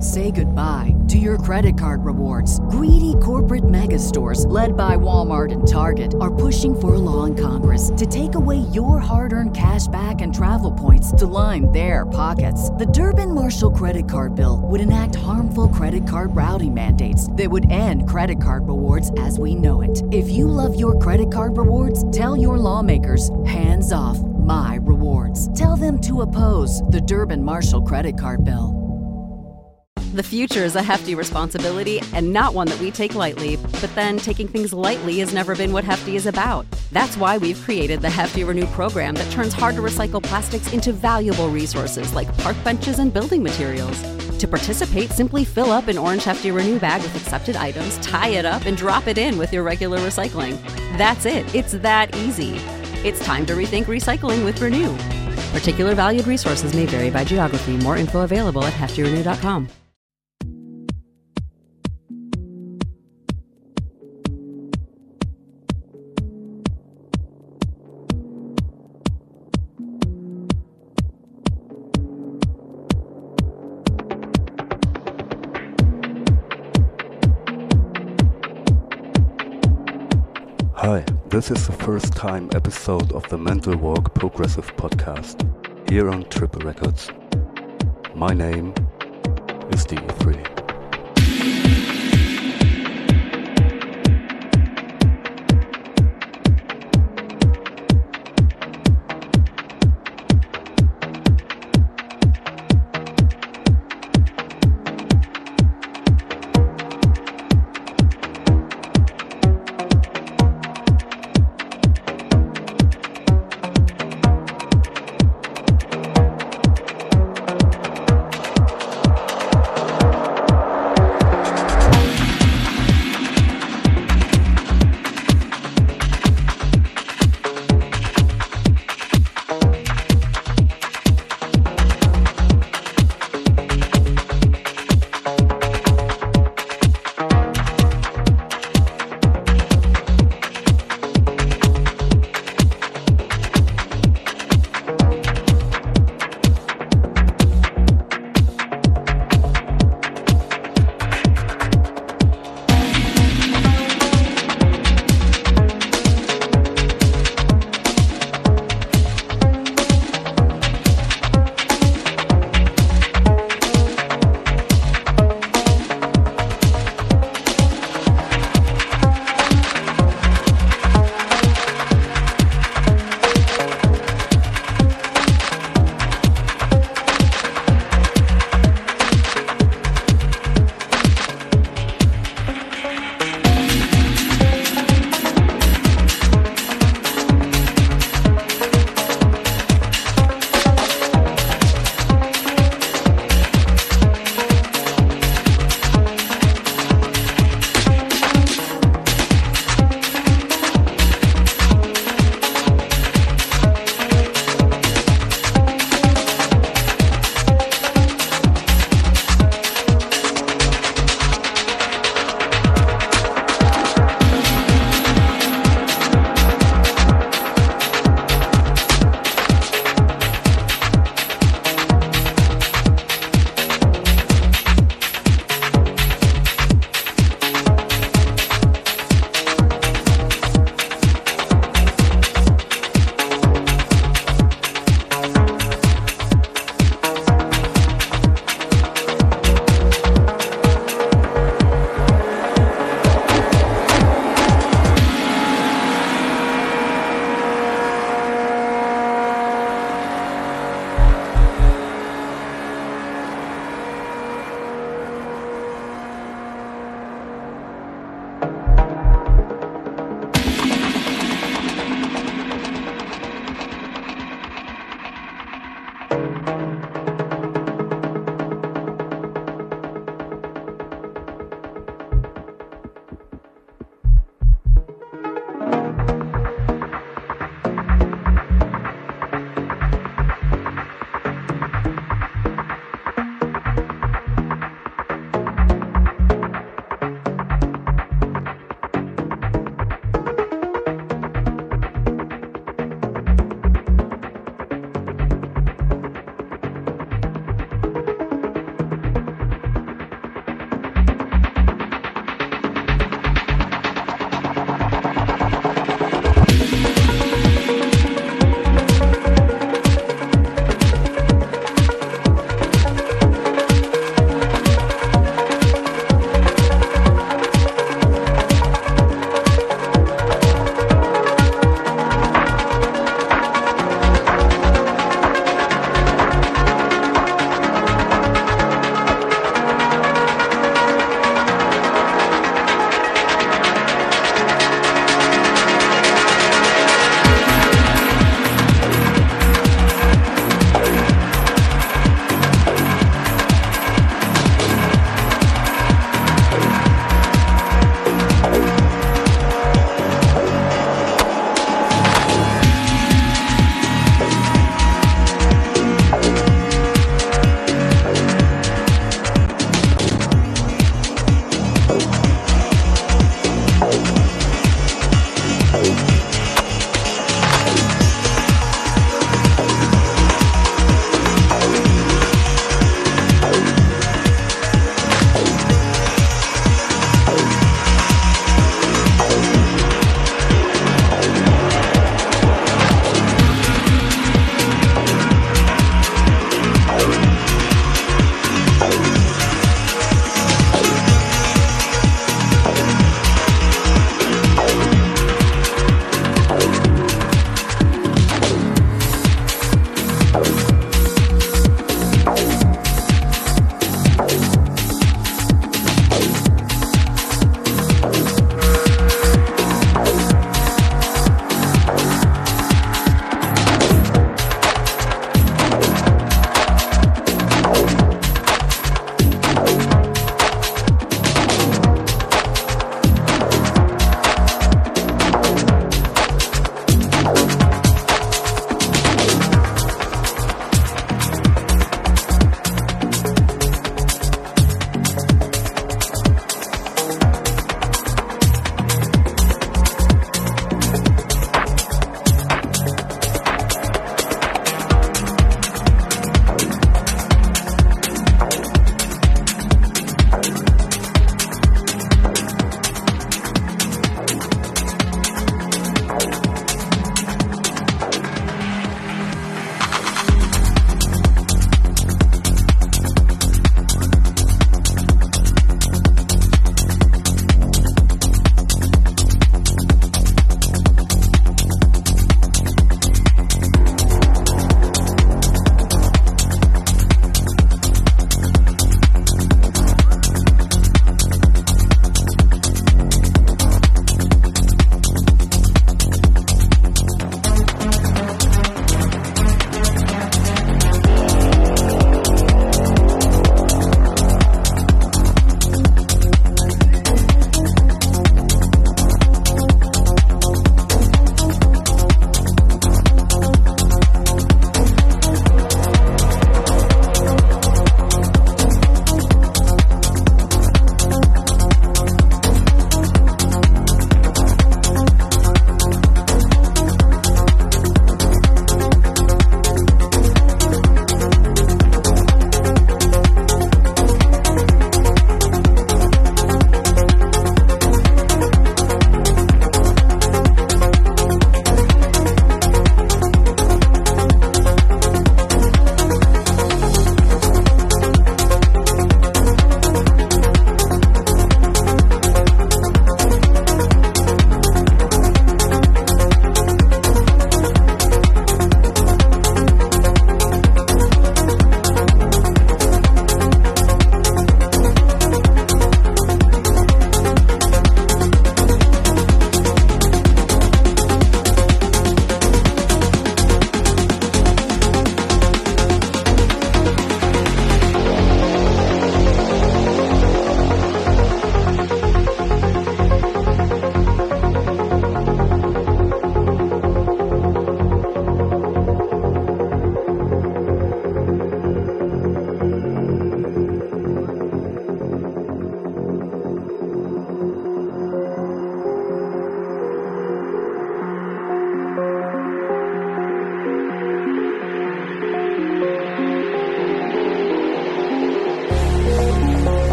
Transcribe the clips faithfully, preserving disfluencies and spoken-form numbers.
Say goodbye to your credit card rewards. Greedy corporate mega stores, led by Walmart and Target, are pushing for a law in Congress to take away your hard-earned cash back and travel points to line their pockets. The Durbin-Marshall credit card bill would enact harmful credit card routing mandates that would end credit card rewards as we know it. If you love your credit card rewards, tell your lawmakers, hands off my rewards. Tell them to oppose the Durbin-Marshall credit card bill. The future is a hefty responsibility and not one that we take lightly, but then taking things lightly has never been what Hefty is about. That's why we've created the Hefty Renew program that turns hard-to-recycle plastics into valuable resources like park benches and building materials. To participate, simply fill up an orange Hefty Renew bag with accepted items, tie it up, and drop it in with your regular recycling. That's it. It's that easy. It's time to rethink recycling with Renew. Particular valued resources may vary by geography. More info available at hefty renew dot com. Hi, this is the first time episode of the Mental Walk Progressive Podcast, here on Triple Records. My name is D E three.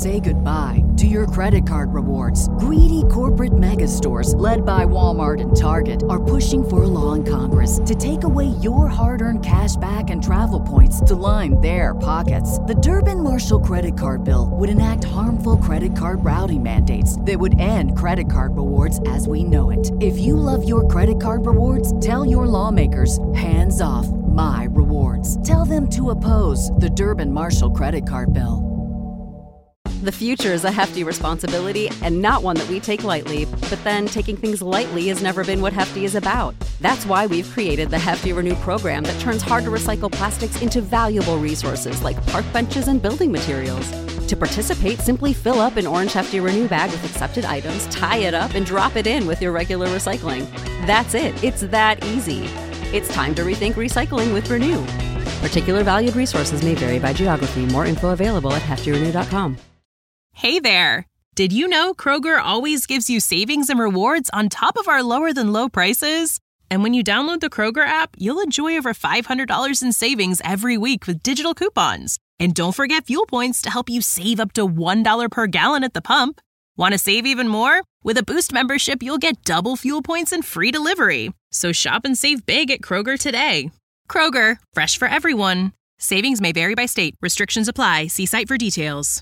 say goodbye to your credit card rewards. Greedy corporate mega stores, led by Walmart and Target, are pushing for a law in Congress to take away your hard-earned cash back and travel points to line their pockets. The Durbin-Marshall credit card bill would enact harmful credit card routing mandates that would end credit card rewards as we know it. If you love your credit card rewards, tell your lawmakers, hands off my rewards. Tell them to oppose the Durbin-Marshall credit card bill. The future is a hefty responsibility and not one that we take lightly, but then taking things lightly has never been what Hefty is about. That's why we've created the Hefty Renew program that turns hard-to-recycle plastics into valuable resources like park benches and building materials. To participate, simply fill up an orange Hefty Renew bag with accepted items, tie it up, and drop it in with your regular recycling. That's it. It's that easy. It's time to rethink recycling with Renew. Particular valued resources may vary by geography. More info available at hefty renew dot com. Hey there! Did you know Kroger always gives you savings and rewards on top of our lower-than-low prices? And when you download the Kroger app, you'll enjoy over five hundred dollars in savings every week with digital coupons. And don't forget fuel points to help you save up to one dollar per gallon at the pump. Want to save even more? With a Boost membership, you'll get double fuel points and free delivery. So shop and save big at Kroger today. Kroger, fresh for everyone. Savings may vary by state. Restrictions apply. See site for details.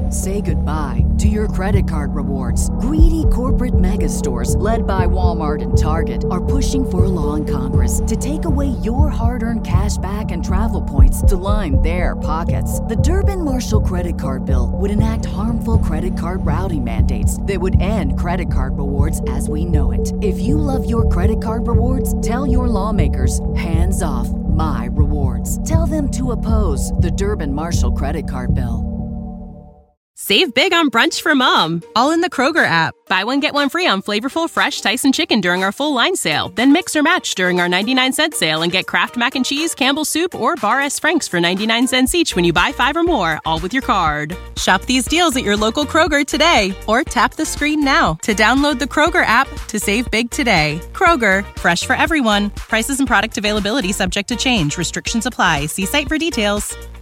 Say goodbye to your credit card rewards. Greedy corporate mega stores, led by Walmart and Target, are pushing for a law in Congress to take away your hard-earned cash back and travel points to line their pockets. The Durbin-Marshall credit card bill would enact harmful credit card routing mandates that would end credit card rewards as we know it. If you love your credit card rewards, tell your lawmakers, hands off my rewards. Tell them to oppose the Durbin-Marshall credit card bill. Save big on brunch for mom, all in the Kroger app. Buy one, get one free on flavorful fresh Tyson chicken during our full line sale. Then mix or match during our ninety-nine cent sale and get Kraft Mac and Cheese, Campbell's Soup, or Bar S. Frank's for ninety-nine cents each when you buy five or more, all with your card. Shop these deals at your local Kroger today, or tap the screen now to download the Kroger app to save big today. Kroger, fresh for everyone. Prices and product availability subject to change. Restrictions apply. See site for details.